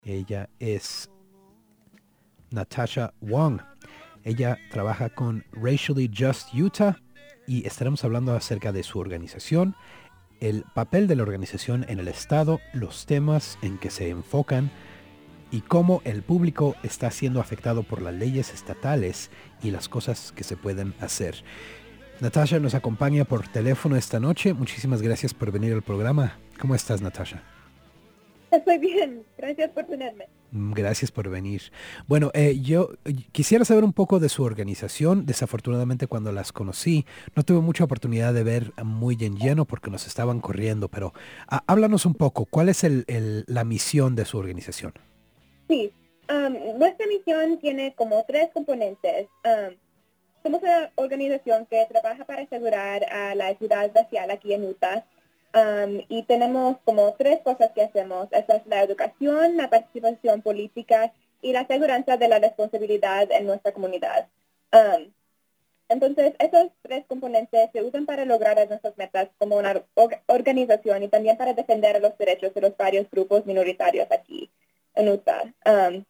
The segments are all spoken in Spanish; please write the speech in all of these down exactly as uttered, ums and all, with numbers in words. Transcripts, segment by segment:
Ella es Natasha Wong. Ella trabaja con Racially Just Utah y estaremos hablando acerca de su organización, el papel de la organización en el estado, los temas en que se enfocan y cómo el público está siendo afectado por las leyes estatales y las cosas que se pueden hacer. Natasha nos acompaña por teléfono esta noche. Muchísimas gracias por venir al programa. ¿Cómo estás, Natasha? Estoy bien, gracias por tenerme. Gracias por venir. Bueno, eh, yo quisiera saber un poco de su organización. Desafortunadamente cuando las conocí no tuve mucha oportunidad de ver muy en lleno porque nos estaban corriendo, pero ah, háblanos un poco, ¿cuál es el, el, la misión de su organización? Sí, um, nuestra misión tiene como tres componentes. Um, somos una organización que trabaja para asegurar a la equidad racial aquí en Utah. Um, y tenemos como tres cosas que hacemos. Esa es la educación, la participación política y la aseguranza de la responsabilidad en nuestra comunidad. Um, entonces, esos tres componentes se usan para lograr nuestras metas como una or- organización y también para defender los derechos de los varios grupos minoritarios aquí en Utah. Um,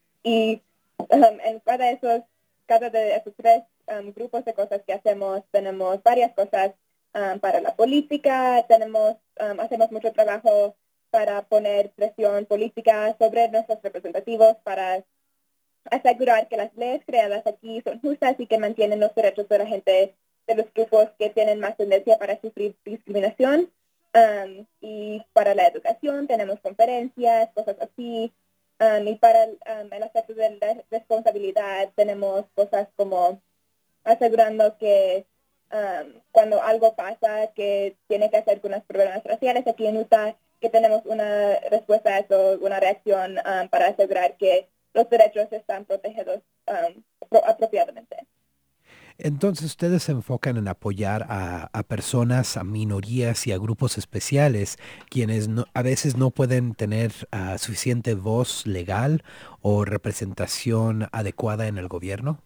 y um, en cada, esos, cada de esos tres um, grupos de cosas que hacemos, tenemos varias cosas. Um, para la política, tenemos, um, hacemos mucho trabajo para poner presión política sobre nuestros representativos para asegurar que las leyes creadas aquí son justas y que mantienen los derechos de la gente de los grupos que tienen más tendencia para sufrir discriminación. Um, y para la educación tenemos conferencias, cosas así. Um, y para el, um, el aspecto de la responsabilidad tenemos cosas como asegurando que Um, cuando algo pasa que tiene que hacer con los problemas raciales aquí en Utah, que tenemos una respuesta a eso, una reacción um, para asegurar que los derechos están protegidos um, pro- apropiadamente. Entonces ustedes se enfocan en apoyar a, a personas, a minorías y a grupos especiales, quienes no- a veces no pueden tener uh, suficiente voz legal o representación adecuada en el gobierno.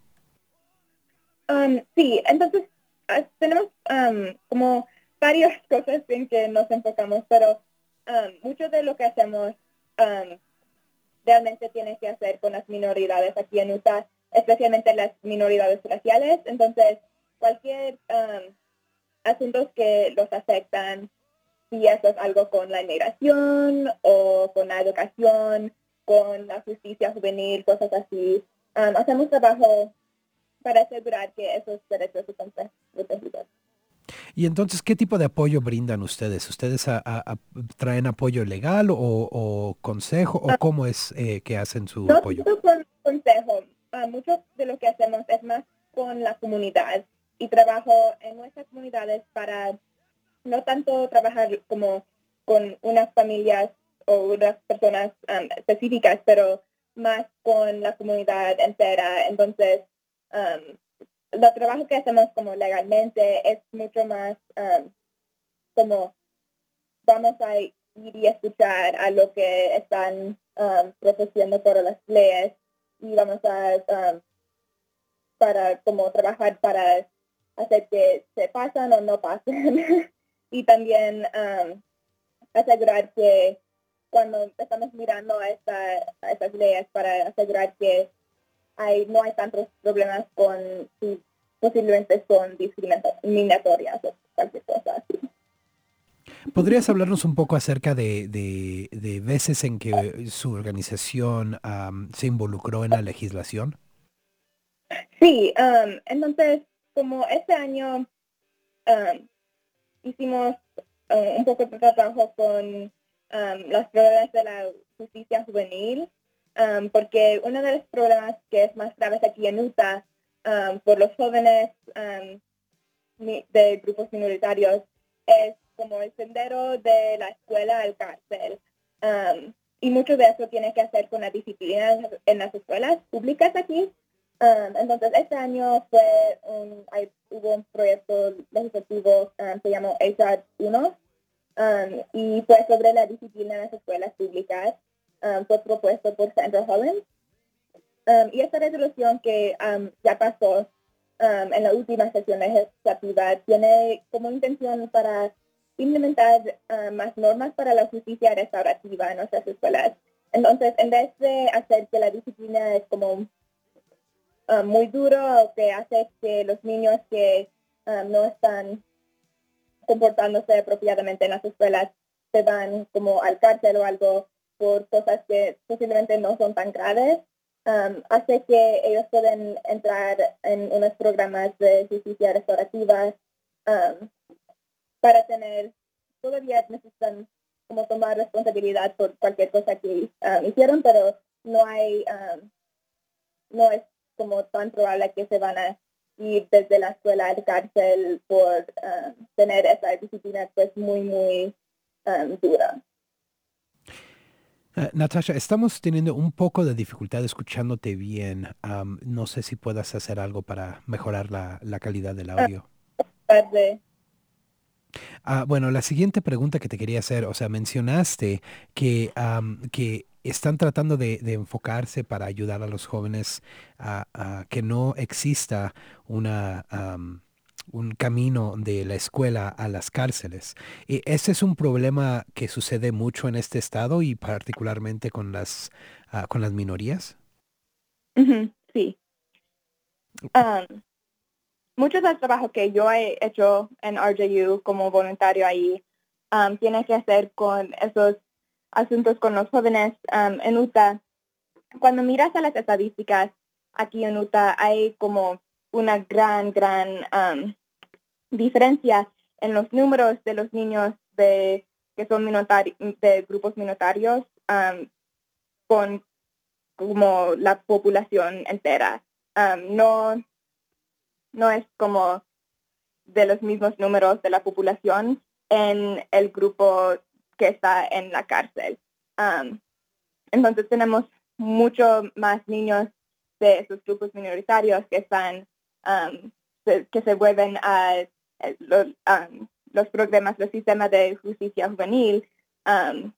Um, sí, entonces uh, tenemos um, como varias cosas en que nos enfocamos, pero um, mucho de lo que hacemos um, realmente tiene que hacer con las minoridades aquí en Utah, especialmente las minoridades raciales. Entonces, cualquier um, asuntos que los afectan, si eso es algo con la inmigración o con la educación, con la justicia juvenil, cosas así, um, hacemos trabajo para asegurar que esos derechos están protegidos. Y entonces, ¿qué tipo de apoyo brindan ustedes? ¿Ustedes a- a- a- traen apoyo legal o, o consejo o Um, cómo es eh, que hacen su no apoyo? tanto con consejo, uh, mucho de lo que hacemos es más con la comunidad y trabajo en nuestras comunidades para no tanto trabajar como con unas familias o unas personas um, específicas, pero más con la comunidad entera. Entonces, um, el trabajo que hacemos como legalmente es mucho más um, como vamos a ir y escuchar a lo que están um, profesando por las leyes y vamos a um, para como trabajar para hacer que se pasan o no pasen y también um, asegurar que cuando estamos mirando a, esta, a estas leyes para asegurar que hay, no hay tantos problemas con si posiblemente son discriminatorias o cualquier cosa así. ¿Podrías hablarnos un poco acerca de, de- de veces en que su organización am, se involucró en la legislación? Sí, um, entonces como este año um, hicimos uh, un poco de trabajo con um, los problemas de la justicia juvenil, um, porque uno de los problemas que es más graves aquí en Utah um, por los jóvenes um, de grupos minoritarios es como el sendero de la escuela al cárcel. Um, y mucho de eso tiene que hacer con la disciplina en las escuelas públicas aquí. Um, entonces, este año fue un, hay, hubo un proyecto legislativo, um, se llamó H R uno, um, y fue sobre la disciplina en las escuelas públicas. Um, fue propuesto por Sandra Hollins. Um, y esta resolución que um, ya pasó um, en la última sesión legislativa tiene como intención para implementar uh, más normas para la justicia restaurativa en nuestras escuelas Entonces, en vez de hacer que la disciplina es como uh, muy duro o que hace que los niños que uh, no están comportándose apropiadamente en las escuelas se van como al cárcel o algo por cosas que posiblemente no son tan graves, um, hace que ellos pueden entrar en unos programas de justicia restaurativa um, para tener, todavía necesitan como tomar responsabilidad por cualquier cosa que um, hicieron, pero no hay, um, no es como tan probable que se van a ir desde la escuela al cárcel por um, tener esa disciplina pues muy, muy um, dura. Uh, Natasha, estamos teniendo un poco de dificultad escuchándote bien. Um, no sé si puedas hacer algo para mejorar la, la calidad del audio. Tarde. Ah, bueno, la siguiente pregunta que te quería hacer, o sea, mencionaste que, am, que están tratando de, de enfocarse para ayudar a los jóvenes a, a que no exista una, am, un camino de la escuela a las cárceles. Y ese es un problema que sucede mucho en este estado y particularmente con las, ah, con las minorías. Uh-huh, sí. Um, mucho del trabajo que yo he hecho en R J U como voluntario ahí um, tiene que hacer con esos asuntos con los jóvenes um, en Utah. Cuando miras a las estadísticas aquí en Utah hay como una gran, gran um, diferencia en los números de los niños de que son minotari- de grupos minoritarios um, con como la población entera. Um, no, no es como de los mismos números de la población en el grupo que está en la cárcel. Um, entonces tenemos mucho más niños de esos grupos minoritarios que están um, se, que se vuelven a eh, los, um, los programas del sistema de justicia juvenil um,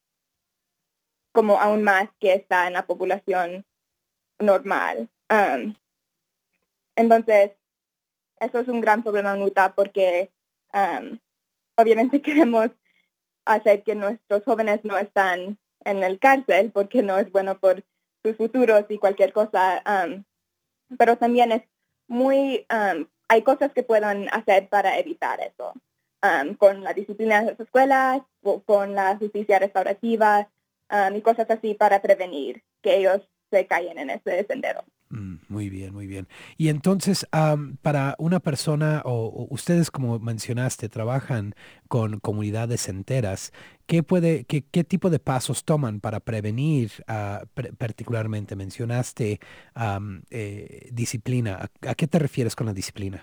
como aún más que está en la población normal. Um, entonces, eso es un gran problema en Utah porque um, obviamente queremos hacer que nuestros jóvenes no están en el cárcel porque no es bueno por sus futuros y cualquier cosa. Um, pero también es muy, um, hay cosas que pueden hacer para evitar eso. Um, con la disciplina de las escuelas, o con la justicia restaurativa um, y cosas así para prevenir que ellos se caigan en ese sendero. Mm, muy bien, muy bien. Y entonces, am, para una persona, o, o ustedes como mencionaste, trabajan con comunidades enteras, ¿qué puede, qué, qué tipo de pasos toman para prevenir, ah, pre- particularmente mencionaste am, eh, disciplina? ¿A, a qué te refieres con la disciplina?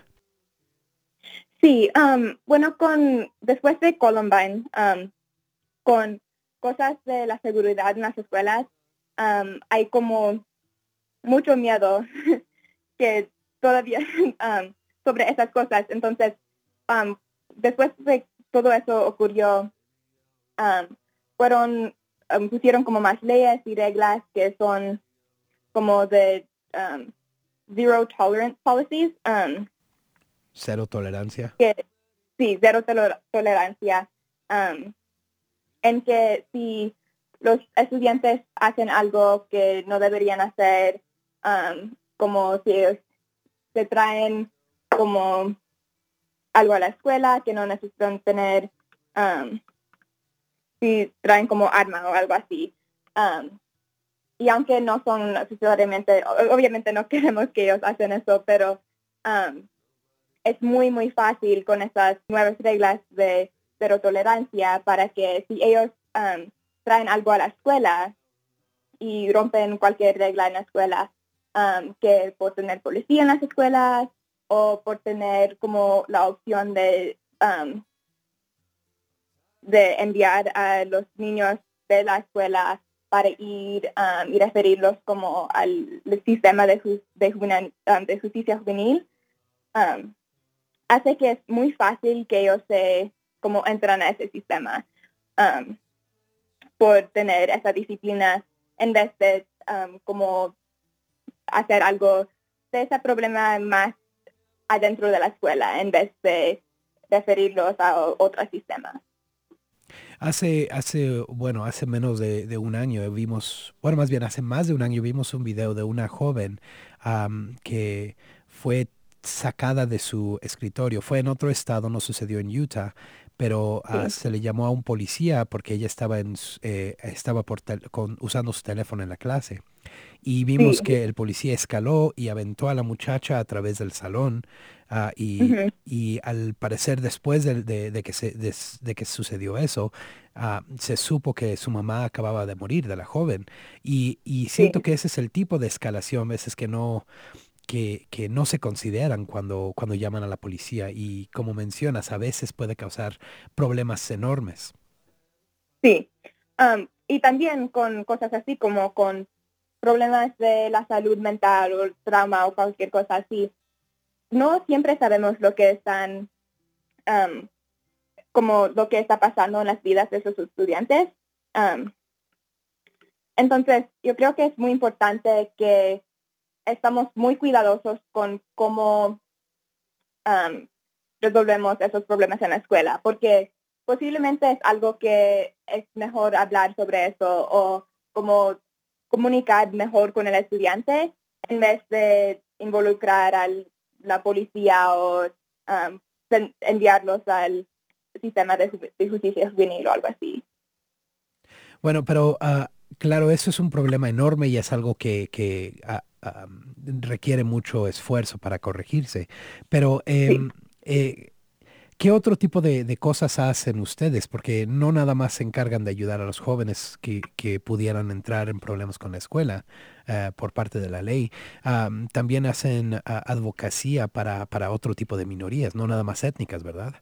Sí, um, bueno, con después de Columbine, um, con cosas de la seguridad en las escuelas, um, hay como mucho miedo que todavía um, sobre esas cosas. Entonces, um, después de todo eso ocurrió, um, fueron, um, pusieron como más leyes y reglas que son como de um, zero tolerance policies, um, Cero tolerancia. que sí, cero tol- tolerancia, um, en que si los estudiantes hacen algo que no deberían hacer, um, como si ellos se traen como algo a la escuela que no necesitan tener, um, si traen como arma o algo así. Um, y aunque no son necesariamente, obviamente no queremos que ellos hacen eso, pero um, es muy, muy fácil con esas nuevas reglas de cero tolerancia para que si ellos um, traen algo a la escuela y rompen cualquier regla en la escuela, um, que por tener policía en las escuelas o por tener como la opción de, um, de enviar a los niños de la escuela para ir um, y referirlos como al sistema de, ju- de, juvenil, um, de justicia juvenil, um, hace que es muy fácil que ellos se como entran a ese sistema um, por tener esa disciplina en vez de um, como hacer algo de ese problema más adentro de la escuela en vez de referirlos a o- otro sistema. Hace, hace, bueno, hace menos de, de un año vimos, bueno, más bien hace más de un año vimos un video de una joven am, que fue sacada de su escritorio. Fue en otro estado, no sucedió en Utah, pero ah, Sí, se le llamó a un policía porque ella estaba, en, s- eh, estaba por tel- con- usando su teléfono en la clase. Y vimos sí, que el policía escaló y aventó a la muchacha a través del salón. ah, y, ujú, y al parecer después de, de- de que se, des- de que sucedió eso, ah, se supo que su mamá acababa de morir, de la joven. Y, y siento sí, que ese es el tipo de escalación, veces que no, que, que no se consideran cuando, cuando llaman a la policía. Y como mencionas, a veces puede causar problemas enormes. sí. Am, y también con cosas así como con problemas de la salud mental o trauma o cualquier cosa así. No siempre sabemos lo que están, am, como lo que está pasando en las vidas de esos estudiantes. Am, entonces, yo creo que es muy importante que estamos muy cuidadosos con cómo am, resolvemos esos problemas en la escuela, porque posiblemente es algo que es mejor hablar sobre eso o como comunicar mejor con el estudiante en vez de involucrar a la policía o um, enviarlos al sistema de, ju- de justicia juvenil o algo así. Bueno, pero ah, claro, eso es un problema enorme y es algo que, que, ah, ah, requiere mucho esfuerzo para corregirse. Pero, Sí. em, eh, ¿qué otro tipo de, de cosas hacen ustedes? Porque no nada más se encargan de ayudar a los jóvenes que, que pudieran entrar en problemas con la escuela eh, por parte de la ley. Am, también hacen ah, advocacia para, para otro tipo de minorías, no nada más étnicas, ¿verdad?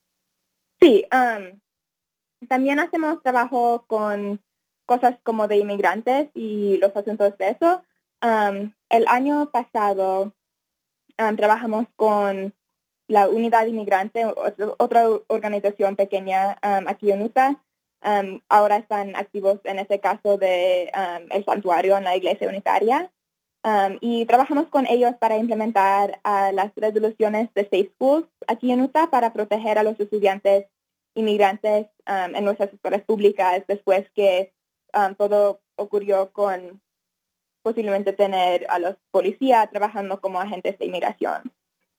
Sí, um, también hacemos trabajo con cosas como de inmigrantes y los asuntos de eso. Um, el año pasado um, trabajamos con la Unidad Inmigrante, otro- otra organización pequeña um, aquí en Utah. Um, ahora están activos en ese caso de um, el santuario en la iglesia unitaria. Um, y trabajamos con ellos para implementar uh, las resoluciones de Safe Schools aquí en Utah para proteger a los estudiantes inmigrantes um, en nuestras escuelas públicas después que um, todo ocurrió con posiblemente tener a los policías trabajando como agentes de inmigración.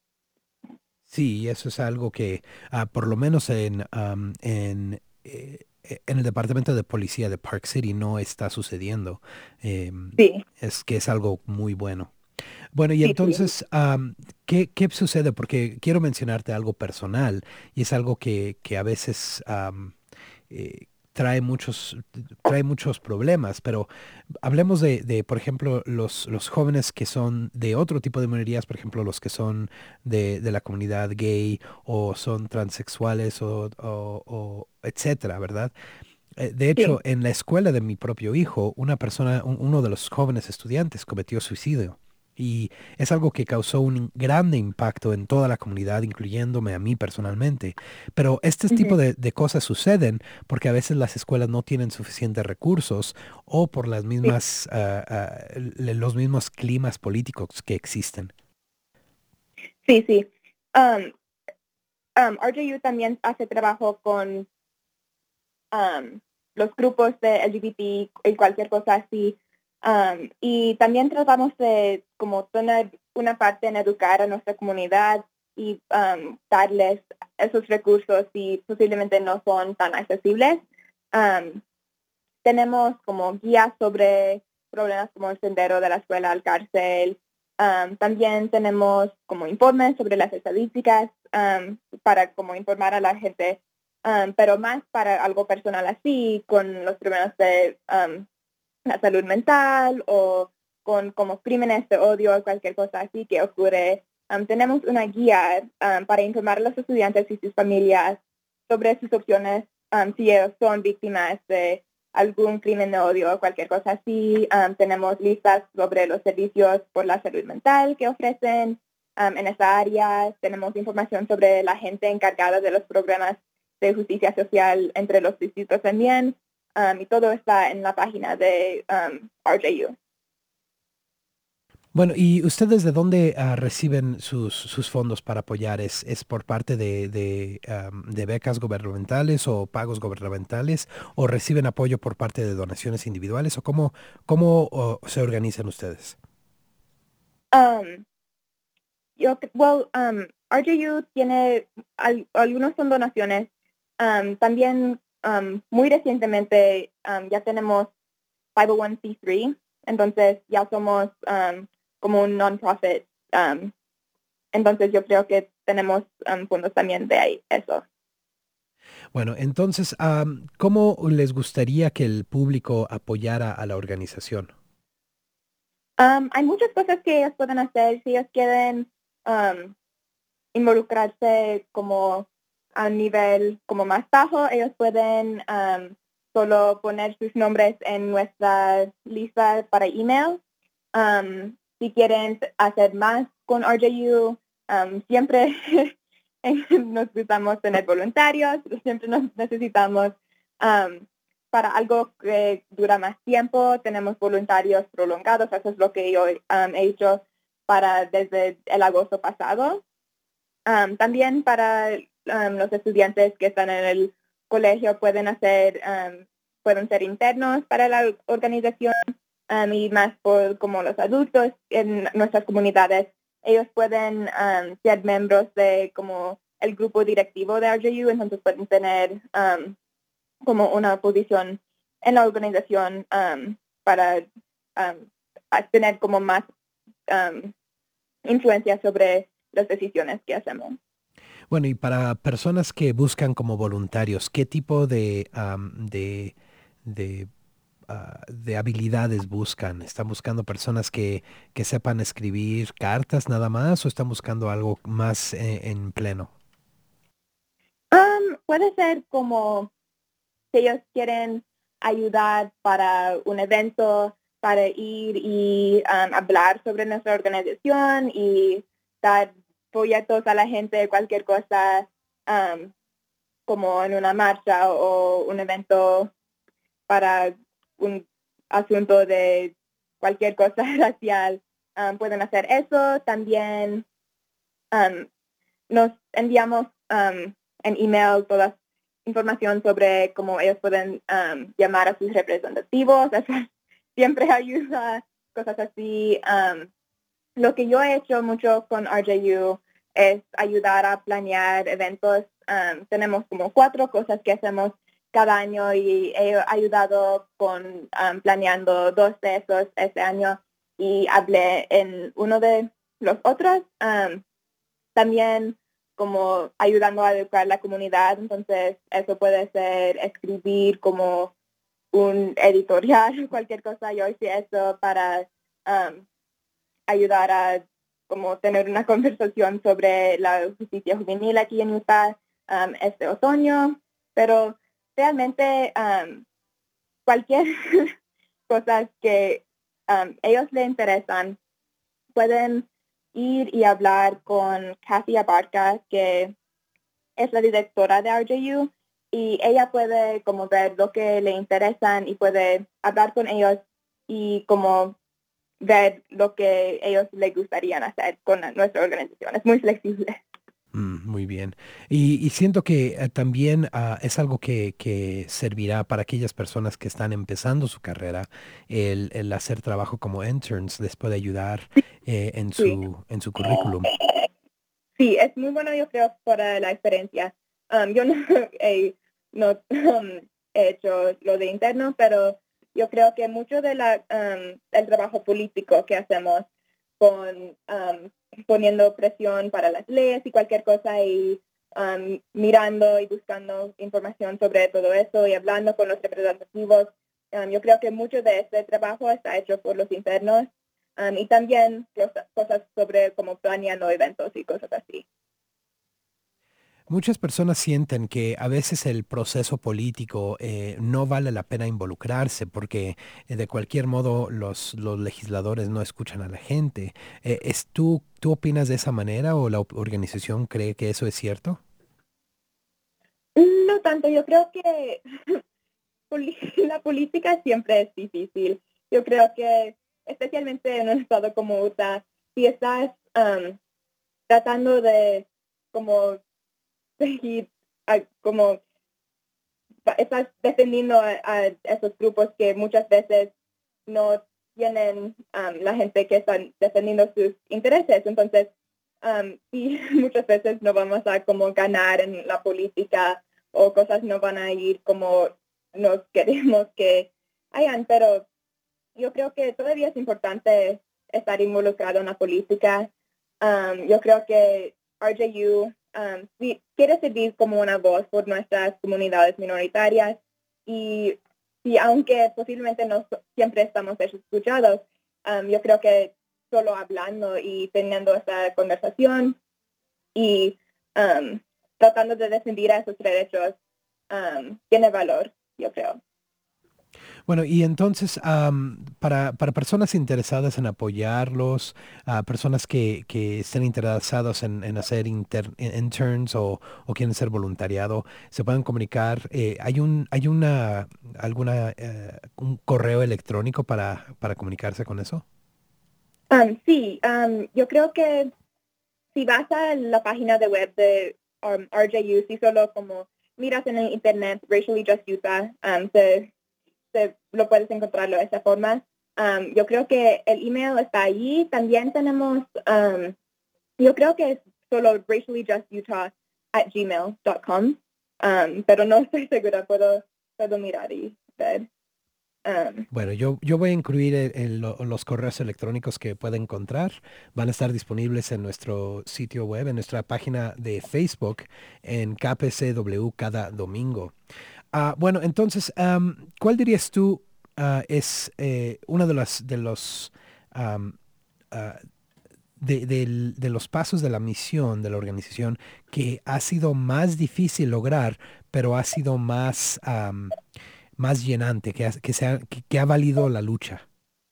Sí, eso es algo que ah, por lo menos en, am, en, eh, eh, en el departamento de policía de Park City no está sucediendo. Em, Sí, es que es algo muy bueno. Bueno, y sí, sí. entonces, am, ¿qué, qué sucede? Porque quiero mencionarte algo personal y es algo que, que a veces am, eh, trae muchos, trae muchos problemas, pero hablemos de, de, por ejemplo, los, los jóvenes que son de otro tipo de minorías, por ejemplo, los que son de, de la comunidad gay o son transexuales o, o- o etcétera, ¿verdad? Eh, De hecho, Sí, en la escuela de mi propio hijo, una persona, un- uno de los jóvenes estudiantes cometió suicidio. Y es algo que causó un grande impacto en toda la comunidad, incluyéndome a mí personalmente. Pero este tipo ujú, de, de cosas suceden porque a veces las escuelas no tienen suficientes recursos o por las sí, mismas, ah, ah, l- los mismos climas políticos que existen. sí, sí. Um, um, R J U también hace trabajo con um, los grupos de L G B T y cualquier cosa así. Um, y también tratamos de como tener una parte en educar a nuestra comunidad y um, darles esos recursos si posiblemente no son tan accesibles. Um, tenemos como guías sobre problemas como el sendero de la escuela al cárcel. Um, también tenemos como informes sobre las estadísticas um, para como informar a la gente, um, pero más para algo personal así, con los problemas de um, la salud mental o con como crímenes de odio o cualquier cosa así que ocurre. Um, tenemos una guía um, para informar a los estudiantes y sus familias sobre sus opciones um, si ellos son víctimas de algún crimen de odio o cualquier cosa así. Um, tenemos listas sobre los servicios por la salud mental que ofrecen um, en esa área. Tenemos información sobre la gente encargada de los programas de justicia social entre los distritos también. Um, y todo está en la página de um, R J U. Bueno, ¿y ustedes de dónde ah, reciben sus, sus fondos para apoyar? ¿Es, es por parte de, de, am, de becas gubernamentales o pagos gubernamentales? ¿O reciben apoyo por parte de donaciones individuales? ¿O cómo, cómo oh, se organizan ustedes? Um, yo, cre- well, um, R J U tiene al- algunos son donaciones. Um, también um, muy recientemente um, ya tenemos cinco oh one c tres, entonces ya somos um, como un non-profit. Um, entonces yo creo que tenemos um, fondos también de ahí, eso. Bueno, entonces, am, ¿cómo les gustaría que el público apoyara a la organización? Um, hay muchas cosas que ellos pueden hacer si ellos quieren um, involucrarse como a nivel como más bajo. Ellos pueden um, solo poner sus nombres en nuestra lista para email. Um, si quieren hacer más con R J U, um, siempre nos necesitamos tener voluntarios, siempre nos necesitamos um, para algo que dura más tiempo, tenemos voluntarios prolongados, eso es lo que yo um, he hecho para desde el agosto pasado. Um, también para um, los estudiantes que están en el colegio pueden hacer, um, pueden ser internos para la organización um, y más por como los adultos en nuestras comunidades. Ellos pueden um, ser miembros de como el grupo directivo de R J U, entonces pueden tener um, como una posición en la organización um, para um, tener como más um, influencia sobre las decisiones que hacemos. Bueno, y para personas que buscan como voluntarios, ¿qué tipo de, am, de, de, ah, de habilidades buscan? ¿Están buscando personas que, que sepan escribir cartas nada más o están buscando algo más eh, en pleno? Um, puede ser como si ellos quieren ayudar para un evento, para ir y um, hablar sobre nuestra organización y dar folletos a la gente, cualquier cosa, um, como en una marcha o un evento para un asunto de cualquier cosa racial. Um, pueden hacer eso. También um, nos enviamos um, en email toda información sobre cómo ellos pueden um, llamar a sus representativos. Eso siempre ayuda, cosas así. Um, lo que yo he hecho mucho con R J U es ayudar a planear eventos. Um, tenemos como cuatro cosas que hacemos cada año y he ayudado con um, planeando dos de esos este año y hablé en uno de los otros. Um, también como ayudando a educar la comunidad, entonces eso puede ser escribir como un editorial, cualquier cosa. Yo hice eso para um, ayudar a como tener una conversación sobre la justicia juvenil aquí en Utah um, este otoño, pero realmente um, cualquier cosa que um, ellos le interesan, pueden ir y hablar con Kathy Abarca, que es la directora de R J U, y ella puede como ver lo que le interesan y puede hablar con ellos y como ver lo que ellos les gustaría hacer con la- nuestra organización. Es muy flexible. Mm, muy bien. Y, y siento que eh, también ah, es algo que, que servirá para aquellas personas que están empezando su carrera. El, el hacer trabajo como interns les puede ayudar eh, en Sí. su, en su currículum. Sí, es muy bueno, yo creo, para la experiencia. Um, yo no, he, no um, he hecho lo de interno, pero yo creo que mucho de la, um, el trabajo político que hacemos con um, poniendo presión para las leyes y cualquier cosa y um, mirando y buscando información sobre todo eso y hablando con los representativos, um, yo creo que mucho de este trabajo está hecho por los internos. Um, y también cosas, cosas sobre como planeando eventos y cosas así. Muchas personas sienten que a veces el proceso político eh, no vale la pena involucrarse porque eh, de cualquier modo los, los legisladores no escuchan a la gente. Eh, ¿es tú, tú opinas de esa manera o la op- organización cree que eso es cierto? No tanto, yo creo que poli- la política siempre es difícil. Yo creo que especialmente en un estado como Utah, si estás um, tratando de como seguir, a, como estás defendiendo a, a esos grupos que muchas veces no tienen um, la gente que están defendiendo sus intereses. Entonces, um, sí, muchas veces no vamos a como ganar en la política o cosas no van a ir como nos queremos que hayan, pero yo creo que todavía es importante estar involucrado en la política. Um, yo creo que R J U um, sí, quiere servir como una voz por nuestras comunidades minoritarias y, y aunque posiblemente no siempre estamos escuchados, um, yo creo que solo hablando y teniendo esta conversación y um, tratando de defender a esos derechos um, tiene valor, yo creo. Bueno, y entonces, um, para, para personas interesadas en apoyarlos, uh, personas que, que estén interesadas en, en hacer inter, interns o, o quieren ser voluntariado, se pueden comunicar. Eh, ¿hay un, hay una, alguna, eh, un correo electrónico para, para comunicarse con eso? Um, sí, um, yo creo que si vas a la página de web de um, R J U, si solo como miras en el internet Racially Just Utah, um, se Se, lo puedes encontrarlo de esa forma. Um, yo creo que el email está allí. También tenemos, um, yo creo que es solo racially just utah at gmail dot com, um, pero no estoy segura, puedo, puedo mirar y ver. Um, Bueno, yo, yo voy a incluir el- el- lo- los correos electrónicos que puede encontrar. Van a estar disponibles en nuestro sitio web, en nuestra página de Facebook, en K P C W cada domingo. Ah, bueno, entonces, am, ¿cuál dirías tú ah, es eh, uno de los, de los am, ah, de, del- de los pasos de la misión de la organización que ha sido más difícil lograr, pero ha sido más, am, más llenante, que ha, que, se ha, que, que ha valido la lucha?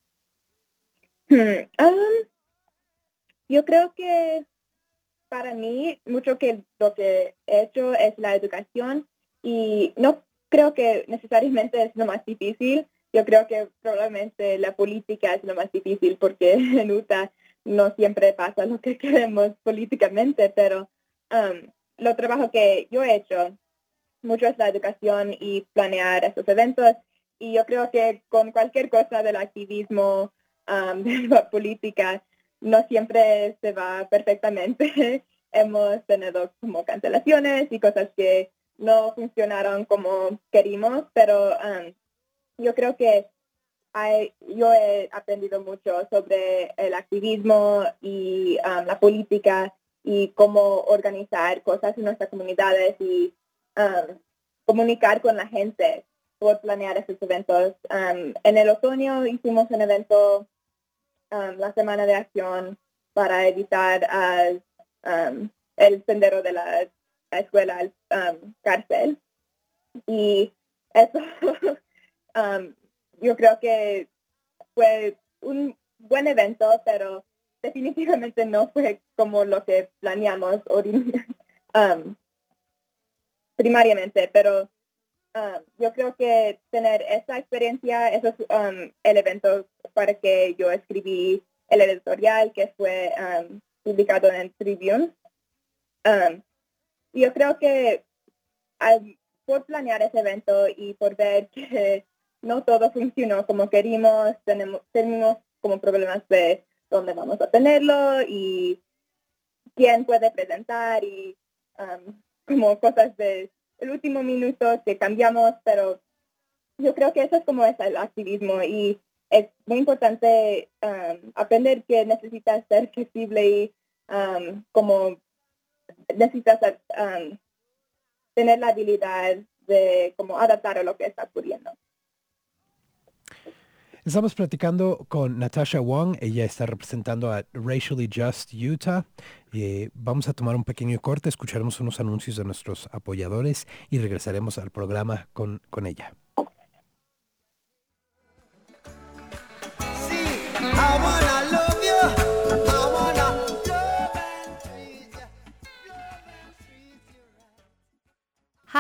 hmm, um, yo creo que para mí, mucho que lo que he hecho es la educación y no creo que necesariamente es lo más difícil. Yo creo que probablemente la política es lo más difícil porque en Utah no siempre pasa lo que queremos políticamente, pero um, lo trabajo que yo he hecho mucho es la educación y planear estos eventos y yo creo que con cualquier cosa del activismo, um, de la política, no siempre se va perfectamente. Hemos tenido como cancelaciones y cosas que no funcionaron como queríamos, pero um, yo creo que hay, yo he aprendido mucho sobre el activismo y um, la política y cómo organizar cosas en nuestras comunidades y um, comunicar con la gente por planear esos eventos. Um, en el otoño hicimos un evento, um, la Semana de Acción, para evitar uh, um, el sendero de la escuela al um, cárcel. Y eso, um, yo creo que fue un buen evento, pero definitivamente no fue como lo que planeamos um, primariamente, pero um, yo creo que tener esa experiencia, eso es um, el evento para que yo escribí el editorial que fue um, publicado en el Tribune. Um, yo creo que al, por planear ese evento y por ver que no todo funcionó como queríamos, tenemos, tenemos como problemas de dónde vamos a tenerlo y quién puede presentar y um, como cosas de el último minuto que cambiamos, pero yo creo que eso es como es el activismo y es muy importante um, aprender que necesitas ser flexible y um, como necesitas um, tener la habilidad de como adaptar a lo que está ocurriendo. Estamos platicando con Natasha Wong, ella está representando a Racially Just Utah. Eh, vamos a tomar un pequeño corte, escucharemos unos anuncios de nuestros apoyadores y regresaremos al programa con, con ella.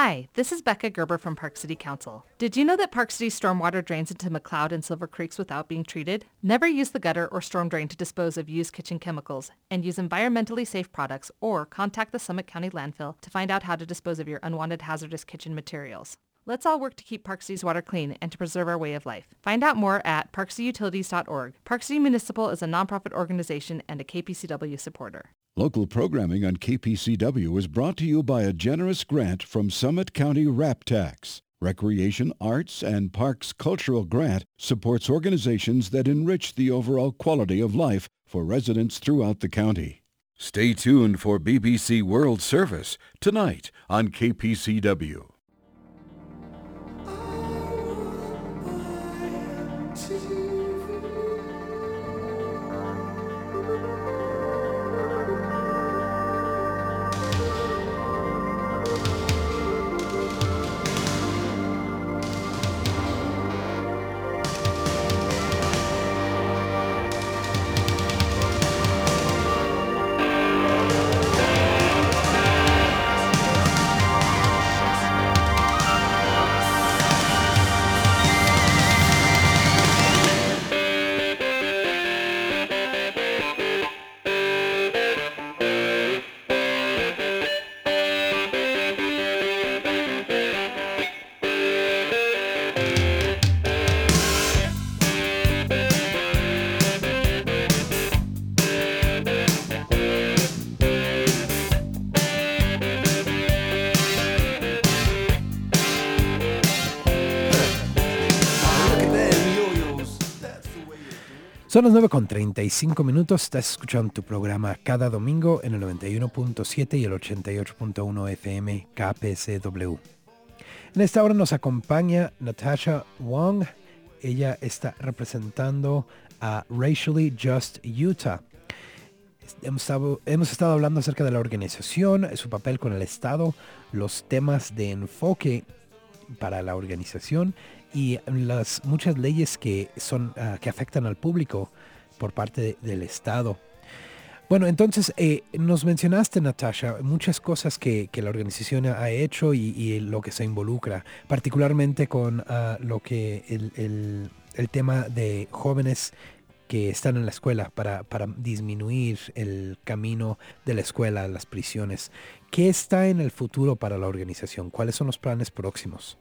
Hi, this is Becca Gerber from Park City Council. Did you know that Park City's stormwater drains into McLeod and Silver Creeks without being treated? Never use the gutter or storm drain to dispose of used kitchen chemicals, and use environmentally safe products, or contact the Summit County landfill to find out how to dispose of your unwanted hazardous kitchen materials. Let's all work to keep Park City's water clean and to preserve our way of life. Find out more at park city utilities dot org. Park City Municipal is a nonprofit organization and a K P C W supporter. Local programming on K P C W is brought to you by a generous grant from Summit County RAP Tax. Recreation, Arts, and Parks Cultural Grant supports organizations that enrich the overall quality of life for residents throughout the county. Stay tuned for B B C World Service tonight on K P C W. Son las nueve con treinta y cinco minutos. Estás escuchando tu programa cada domingo en el noventa y uno punto siete y el ochenta y ocho punto uno F M K P C W. En esta hora nos acompaña Natasha Wong. Ella está representando a Racially Just Utah. Hemos estado, hemos estado hablando acerca de la organización, su papel con el Estado, los temas de enfoque para la organización y las muchas leyes que son uh, que afectan al público por parte de, del Estado. Bueno, entonces eh, nos mencionaste, Natasha, muchas cosas que, que la organización ha hecho y, y lo que se involucra, particularmente con uh, lo que el, el, el tema de jóvenes que están en la escuela para, para disminuir el camino de la escuela a las prisiones. ¿Qué está en el futuro para la organización? ¿Cuáles son los planes próximos?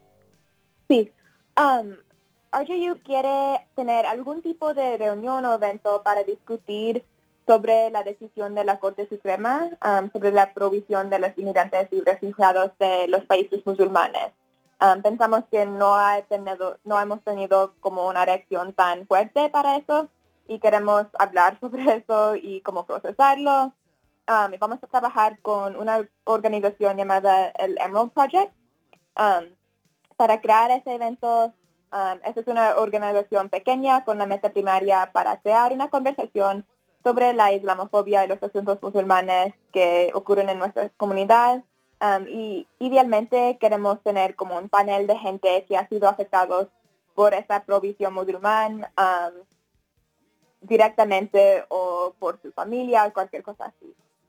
Sí. Um, R J U quiere tener algún tipo de reunión o evento para discutir sobre la decisión de la Corte Suprema um, sobre la provisión de los inmigrantes y refugiados de los países musulmanes. Um, pensamos que no, ha tenido, no hemos tenido como una reacción tan fuerte para eso y queremos hablar sobre eso y cómo procesarlo. Um, y vamos a trabajar con una organización llamada el Emerald Project um, para crear ese evento. Um, esta es una organización pequeña con la meta primaria para crear una conversación sobre la islamofobia y los asuntos musulmanes que ocurren en nuestra comunidad. Um, y idealmente queremos tener como un panel de gente que ha sido afectados por esa provisión musulmán um, directamente o por su familia o cualquier cosa así.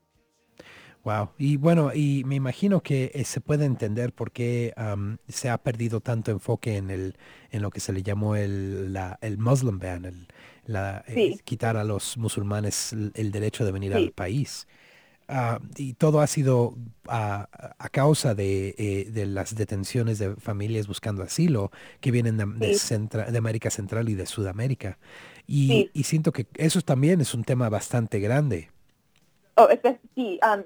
Wow. Y bueno, y me imagino que eh, se puede entender por qué um, se ha perdido tanto enfoque en el en lo que se le llamó el la, el Muslim ban, el, la, Sí. eh, quitar a los musulmanes el, el derecho de venir Sí. al país. Uh, y todo ha sido a, a causa de, eh, de las detenciones de familias buscando asilo que vienen de, de, Sí. Centra- de América Central y de Sudamérica. Y, Sí. y siento que eso también es un tema bastante grande. Oh, este, sí, um,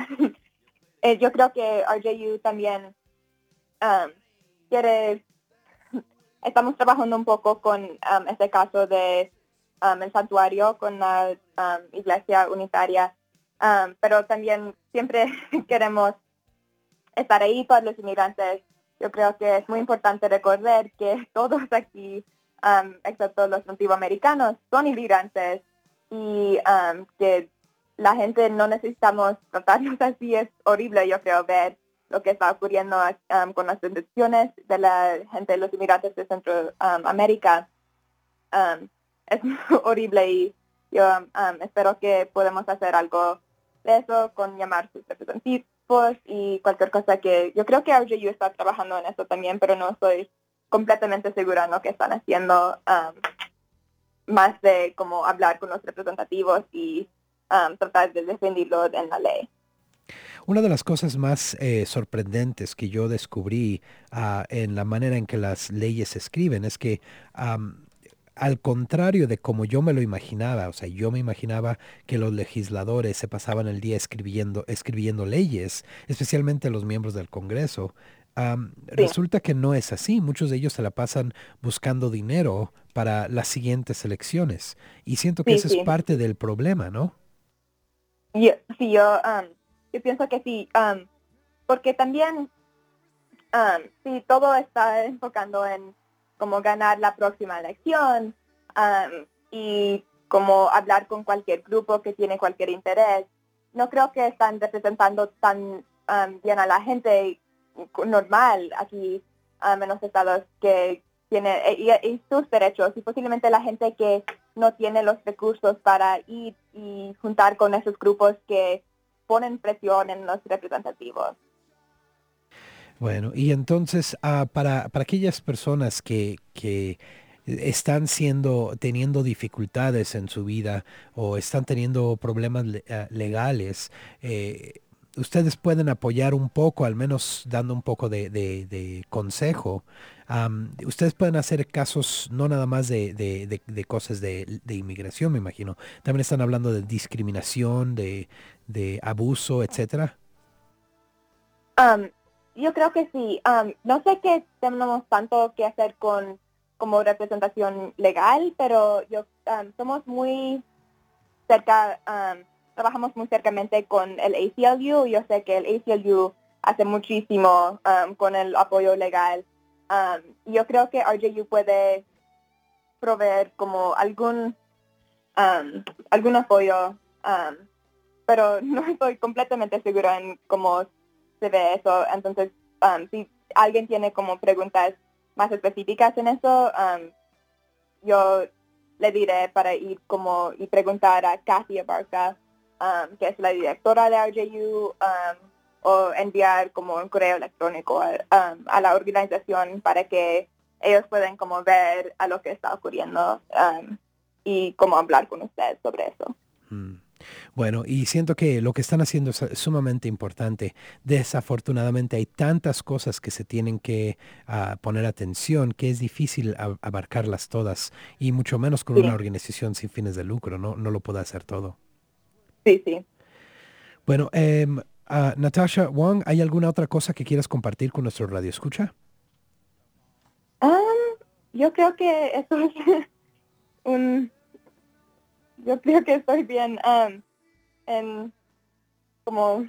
eh, yo creo que R J U también um, quiere, estamos trabajando un poco con um, este caso de um, el santuario con la um, Iglesia Unitaria, um, pero también siempre queremos estar ahí para los inmigrantes. Yo creo que es muy importante recordar que todos aquí, um, excepto los nativoamericanos, son inmigrantes y um, que la gente no necesitamos tratarnos así. Es horrible, yo creo, ver lo que está ocurriendo um, con las detenciones de la gente, de los inmigrantes de Centroamérica. Um, um, es horrible y yo um, espero que podamos hacer algo de eso con llamar sus representantes, grupos y cualquier cosa que yo creo que R J U está trabajando en eso también, pero no estoy completamente segura en lo que están haciendo, um, más de como hablar con los representativos y um, tratar de defenderlo en la ley. Una de las cosas más eh, sorprendentes que yo descubrí uh, en la manera en que las leyes se escriben es que um, al contrario de como yo me lo imaginaba, o sea, yo me imaginaba que los legisladores se pasaban el día escribiendo, escribiendo leyes, especialmente los miembros del Congreso. Um, Sí. Resulta que no es así. Muchos de ellos se la pasan buscando dinero para las siguientes elecciones. Y siento que Sí, ese es sí. parte del problema, ¿no? Yo, sí, yo, um, yo pienso que sí, um, porque también, um, sí, todo está enfocando en cómo ganar la próxima elección um, y cómo hablar con cualquier grupo que tiene cualquier interés. No creo que están representando tan um, bien a la gente normal aquí um, en los estados que tiene y, y sus derechos, y posiblemente la gente que no tiene los recursos para ir y juntar con esos grupos que ponen presión en los representativos. Bueno, y entonces uh, para, para aquellas personas que, que están siendo, teniendo dificultades en su vida o están teniendo problemas le, uh, legales, eh, ustedes pueden apoyar un poco, al menos dando un poco de, de, de consejo. Um, ustedes pueden hacer casos no nada más de, de, de, de cosas de, de inmigración, me imagino. También están hablando de discriminación, de, de abuso, etcétera. Um, yo creo que sí. Um, no sé que tenemos tanto que hacer con como representación legal, pero yo um, somos muy cerca, um, trabajamos muy cercamente con el A C L U. Yo sé que el A C L U hace muchísimo um, con el apoyo legal. Um, y yo creo que R J U puede proveer como algún um, algún apoyo, um, pero no estoy completamente segura en cómo se ve eso. Entonces, um, si alguien tiene como preguntas más específicas en eso, um, yo le diré para ir como y preguntar a Kathy Abarca, um, que es la directora de R J U, um, o enviar como un correo electrónico a, um, a la organización para que ellos puedan como ver a lo que está ocurriendo um, y cómo hablar con ustedes sobre eso. Mm. Bueno, y siento que lo que están haciendo es sumamente importante. Desafortunadamente hay tantas cosas que se tienen que uh, poner atención que es difícil a- abarcarlas todas, y mucho menos con Sí. una organización sin fines de lucro, ¿no? No lo puede hacer todo. Sí, sí. Bueno, eh, uh, Natasha Wong, ¿hay alguna otra cosa que quieras compartir con nuestro radio escucha? Um, yo creo que eso es un... Yo creo que estoy bien um, en como...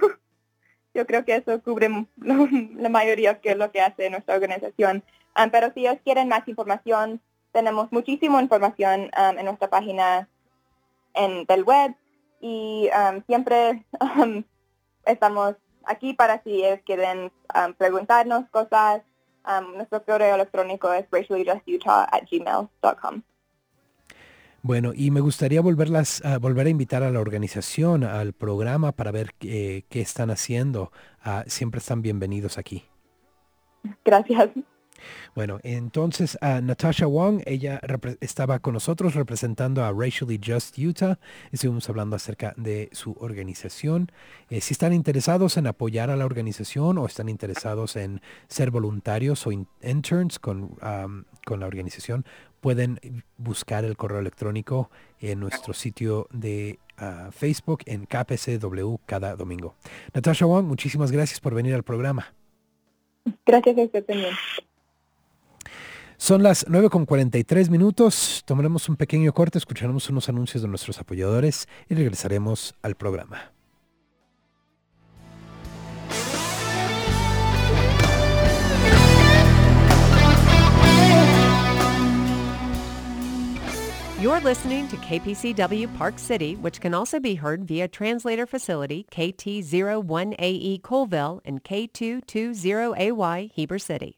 yo creo que eso cubre lo, la mayoría de lo que hace nuestra organización. Um, pero si ellos quieren más información, tenemos muchísima información um, en nuestra página en, del web, y um, siempre um, estamos aquí para si ellos quieren um, preguntarnos cosas. Um, nuestro correo electrónico es racially just utah at gmail dot com. Bueno, y me gustaría volverlas, a volver a invitar a la organización, al programa, para ver eh, qué están haciendo. Uh, siempre están bienvenidos aquí. Gracias. Bueno, entonces uh, Natasha Wong, ella estaba con nosotros representando a Racially Just Utah. Estuvimos hablando acerca de su organización. Eh, si están interesados en apoyar a la organización o están interesados en ser voluntarios o in interns con, um, con la organización, pueden buscar el correo electrónico en nuestro sitio de uh, Facebook en K P C W cada domingo. Natasha Wong, muchísimas gracias por venir al programa. Gracias a usted también. Son las nueve con cuarenta y tres minutos. Tomaremos un pequeño corte, escucharemos unos anuncios de nuestros apoyadores y regresaremos al programa. You're listening to K P C W Park City, which can also be heard via translator facility K T zero one A E Colville and K two two zero A Y Heber City.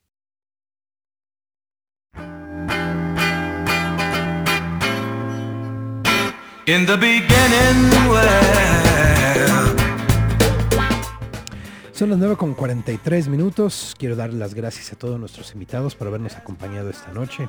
In the beginning, well. Son las nueve con cuarenta y tres minutos. Quiero dar las gracias a todos nuestros invitados por habernos acompañado esta noche.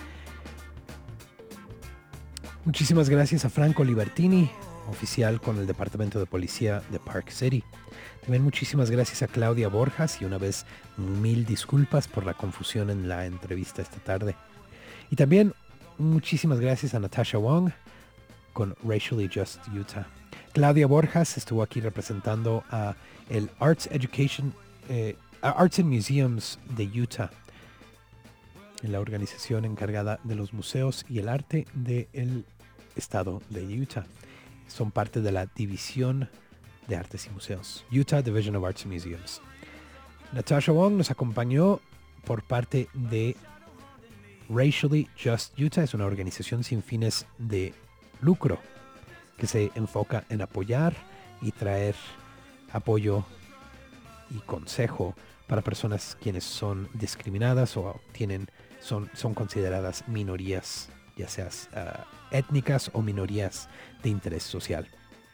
Muchísimas gracias a Franco Libertini, oficial con el Departamento de Policía de Park City. También muchísimas gracias a Claudia Borjas y una vez mil disculpas por la confusión en la entrevista esta tarde. Y también muchísimas gracias a Natasha Wong con Racially Just Utah. Claudia Borjas estuvo aquí representando a el Arts Education, eh, Arts and Museums de Utah, en la organización encargada de los museos y el arte del estado de Utah. Son parte de la División de Artes y Museos, Utah Division of Arts and Museums. Natasha Wong nos acompañó por parte de Racially Just Utah. Es una organización sin fines de lucro que se enfoca en apoyar y traer apoyo y consejo para personas quienes son discriminadas o tienen, son, son consideradas minorías, ya sean uh, étnicas o minorías de interés social.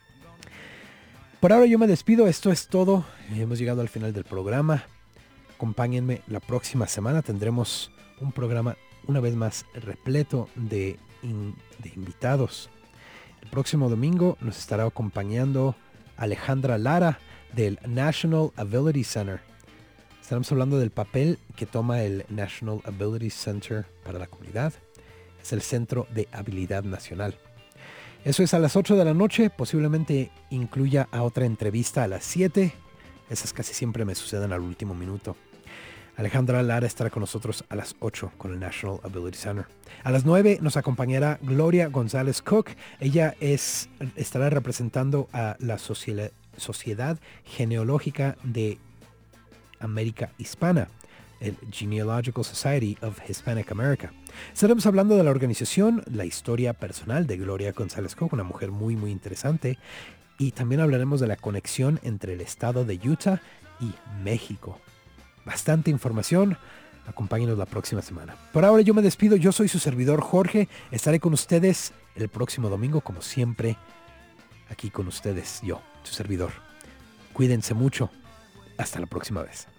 Por ahora yo me despido, esto es todo. Hemos llegado al final del programa. Acompáñenme la próxima semana, tendremos un programa una vez más repleto de, in, de invitados. El próximo domingo nos estará acompañando Alejandra Lara del National Ability Center. Estaremos hablando del papel que toma el National Ability Center para la comunidad. Es el Centro de Habilidad Nacional. Eso es a las ocho de la noche. Posiblemente incluya a otra entrevista a las siete. Esas casi siempre me suceden al último minuto. Alejandra Lara estará con nosotros a las ocho con el National Ability Center. A las nueve nos acompañará Gloria González Cook. Ella es, estará representando a la Sociedad, Sociedad Genealógica de América Hispana, el Genealogical Society of Hispanic America. Estaremos hablando de la organización, la historia personal de Gloria González Cook, una mujer muy muy interesante. Y también hablaremos de la conexión entre el estado de Utah y México. Bastante información. Acompáñenos la próxima semana. Por ahora yo me despido. Yo soy su servidor Jorge. Estaré con ustedes el próximo domingo, como siempre, aquí con ustedes, yo, su servidor. Cuídense mucho. Hasta la próxima vez.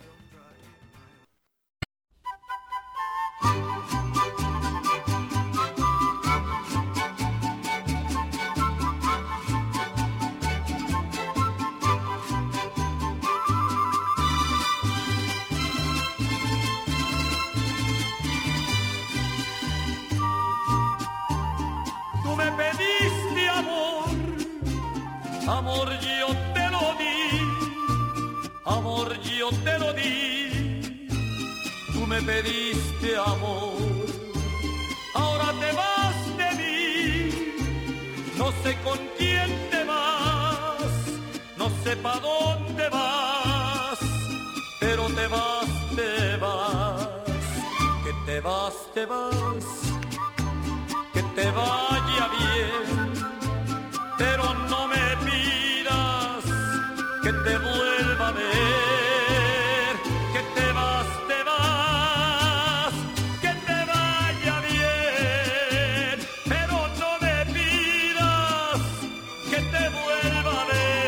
Amor, yo te lo di, amor, yo te lo di. Tú me pediste amor, ahora te vas de mí. No sé con quién te vas, no sé pa' dónde vas, pero te vas, te vas, que te vas, te vas, que te vaya bien. Pero no me pidas que te vuelva a ver, que te vas, te vas, que te vaya bien. Pero no me pidas que te vuelva a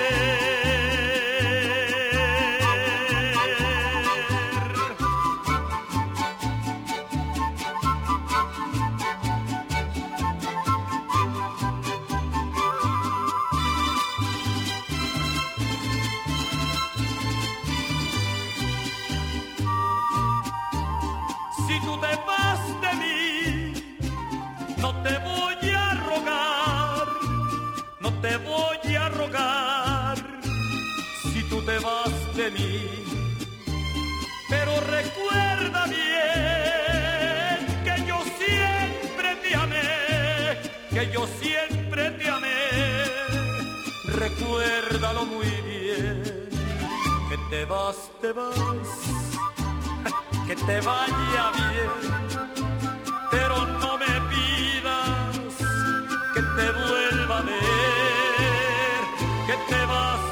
de mí, pero recuerda bien que yo siempre te amé, que yo siempre te amé. Recuérdalo muy bien, que te vas, te vas, que te vaya bien, pero no me pidas que te vuelva a ver, que te vas.